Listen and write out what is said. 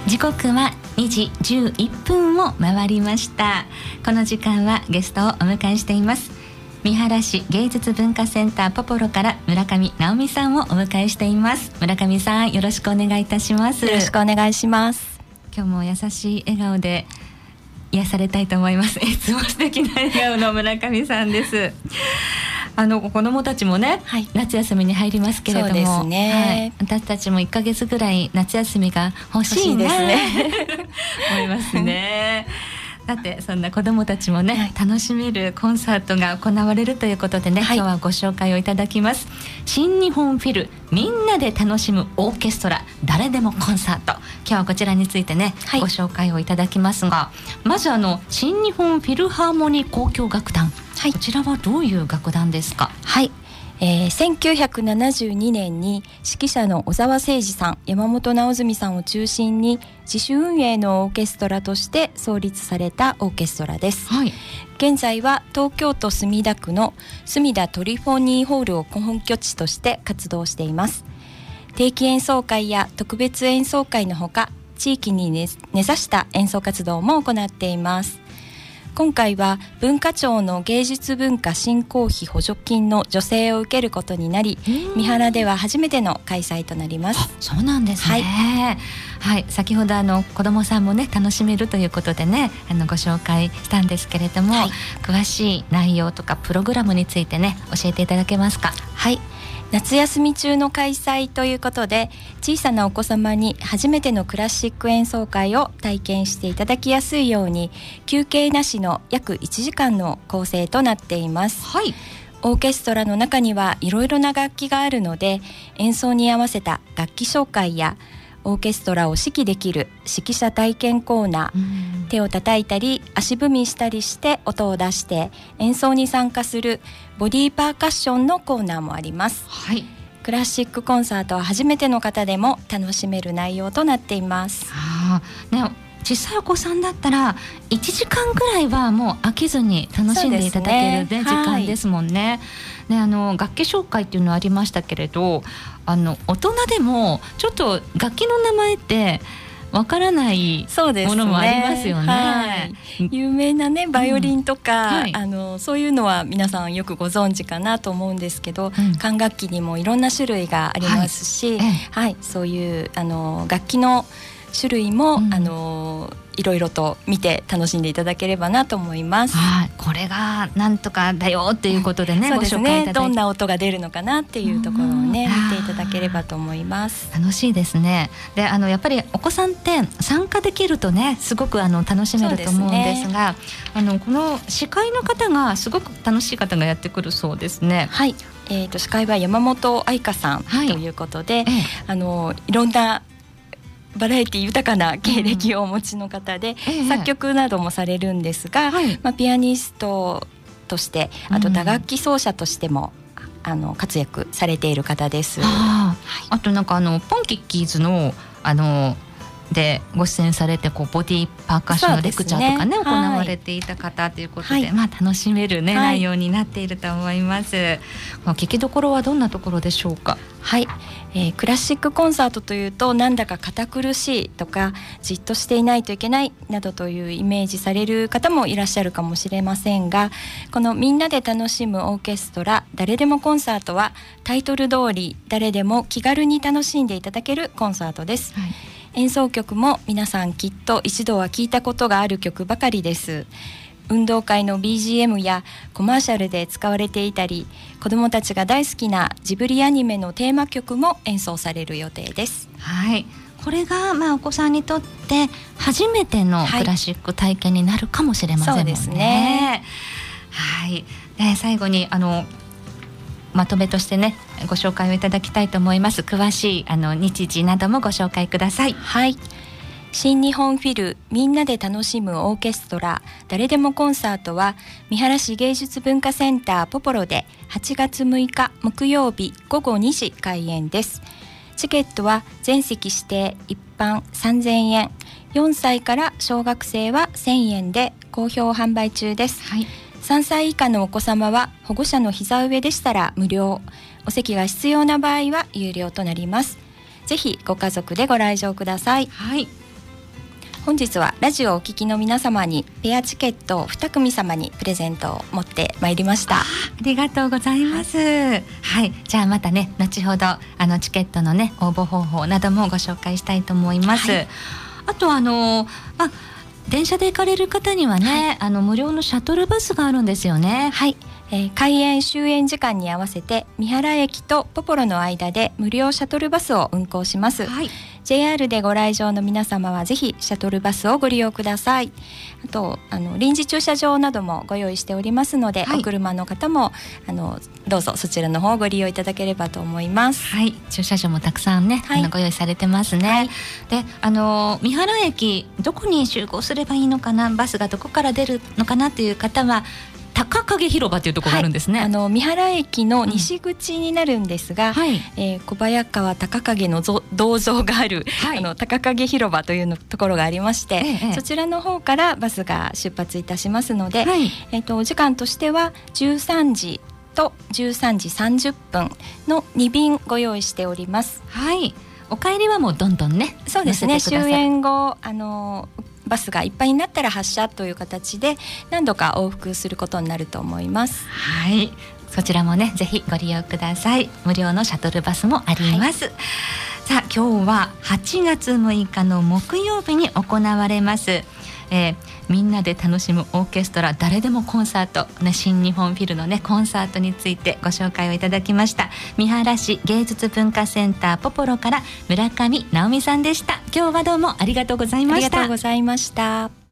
時刻は2時11分を回りました。この時間はゲストをお迎えしています。三原市芸術文化センターポポロから村上直美さんをお迎えしています。村上さん、よろしくお願いいたします。 よろしくお願いします。 今日も優しい笑顔で癒されたいと思います。いつも素敵な笑顔の村上さんです。子どもたちもね、はい、夏休みに入りますけれども、そうですね、はい、私たちも1ヶ月ぐらい夏休みが欲しいなですね思いますね。だってそんな子どもたちもね、はい、楽しめるコンサートが行われるということでね、はい、今日はご紹介をいただきます。新日本フィルみんなで楽しむオーケストラ誰でもコンサート、今日はこちらについてね、はい、ご紹介をいただきますが、まず新日本フィルハーモニー交響楽団、はい、こちらはどういう楽団ですか？ はい、1972年に指揮者の小澤征爾さん、山本直純さんを中心に自主運営のオーケストラとして創立されたオーケストラです、はい、現在は東京都墨田区の墨田トリフォニーホールを本拠地として活動しています。定期演奏会や特別演奏会のほか、地域に根ざした演奏活動も行っています。今回は文化庁の芸術文化振興費補助金の助成を受けることになり、三原では初めての開催となります。 そうなんですね、はいはい、先ほど子どもさんもね楽しめるということでねご紹介したんですけれども、はい、詳しい内容とかプログラムについてね教えていただけますか？ はい、夏休み中の開催ということで、小さなお子様に初めてのクラシック演奏会を体験していただきやすいように、休憩なしの約1時間の構成となっています、はい、オーケストラの中にはいろいろな楽器があるので、演奏に合わせた楽器紹介やオーケストラを指揮できる指揮者体験コーナー、手を叩いたり足踏みしたりして音を出して演奏に参加するボディーパーカッションのコーナーもあります、はい、クラシックコンサートは初めての方でも楽しめる内容となっています。 ね、小さいお子さんだったら1時間ぐらいはもう飽きずに楽しんでいただける、ね、時間ですもんね、はい、楽器紹介っていうのはありましたけれど、大人でもちょっと楽器の名前ってわからないものもありますよね、はい、 有名なねバイオリンとか、はい、そういうのは皆さんよくご存知かなと思うんですけど、管楽器にもいろんな種類がありますし、はいはい、そういう楽器の種類も、いろいろと見て楽しんでいただければなと思います、はい、 これがなんとかだよっていうことでね、 そうですね、 ご紹介いただいて、 どんな音が出るのかなっていうところをね見ていただければと思います。 楽しいですね。でやっぱりお子さんって参加できるとねすごく楽しめると思うんですが、この司会の方がすごく楽しい方がやってくるそうですね。 はい、司会は山本愛香さんということで、いろんなバラエティ豊かな経歴をお持ちの方で、作曲などもされるんですが、ピアニストとして、あと打楽器奏者としても、活躍されている方です。 あとポンキッキーズのでご出演されてボディパーカッションのレクチャーとかね、行われていた方ということで、楽しめる、内容になっていると思います。聞きどころはどんなところでしょうか？ はい、クラシックコンサートというとなんだか堅苦しいとかじっとしていないといけないなどというイメージされる方もいらっしゃるかもしれませんが、このみんなで楽しむオーケストラ誰でもコンサートはタイトル通り誰でも気軽に楽しんでいただけるコンサートです、はい、演奏曲も皆さんきっと一度は聴いたことがある曲ばかりです。運動会の BGM やコマーシャルで使われていたり、子どもたちが大好きなジブリアニメのテーマ曲も演奏される予定です。 はい、これがお子さんにとって初めてのクラシック体験になるかもしれませんもんね。そうですね。はい、最後にまとめとしてねご紹介をいただきたいと思います。詳しい日時などもご紹介ください。 はい、新日本フィルみんなで楽しむオーケストラ誰でもコンサートは三原市芸術文化センターポポロで8月6日木曜日午後2時開演です。チケットは全席指定一般3000円、4歳から小学生は1000円で好評販売中です、はい、3歳以下のお子様は保護者の膝上でしたら無料、お席が必要な場合は有料となります。ぜひご家族でご来場ください。 はい、 本日はラジオをお聞きの皆様にペアチケットを2組様にプレゼントを持ってまいりました。 ありがとうございます。はい、じゃあまたね後ほどチケットのね応募方法などもご紹介したいと思います。はい、あと電車で行かれる方にはね、無料のシャトルバスがあるんですよね。 はい、開園終園時間に合わせて三原駅とポポロの間で無料シャトルバスを運行します。はい、JR でご来場の皆様はぜひシャトルバスをご利用ください。あと臨時駐車場などもご用意しておりますので、はい、お車の方もどうぞそちらの方をご利用いただければと思います。 はい、駐車場もたくさんね、はい、ご用意されてますね。はい、で三原駅どこに集合すればいいのかな、バスがどこから出るのかなという方は高影広場というところがあるんですね。 はい、三原駅の西口になるんですが、小早川高影の銅像がある、はい、高影広場というところがありまして、そちらの方からバスが出発いたしますので、はい、時間としては13時と13時30分の2便ご用意しております。 はい、お帰りはもうどんどんね、 そうですね、終演後バスがいっぱいになったら発車という形で何度か往復することになると思います。 はい、そちらもねぜひご利用ください。無料のシャトルバスもあります。はい、さあ今日は8月6日の木曜日に行われます、みんなで楽しむオーケストラ誰でもコンサート、新日本フィルのねコンサートについてご紹介をいただきました。三原市芸術文化センターポポロから村上直美さんでした。今日はどうもありがとうございました。 ありがとうございました。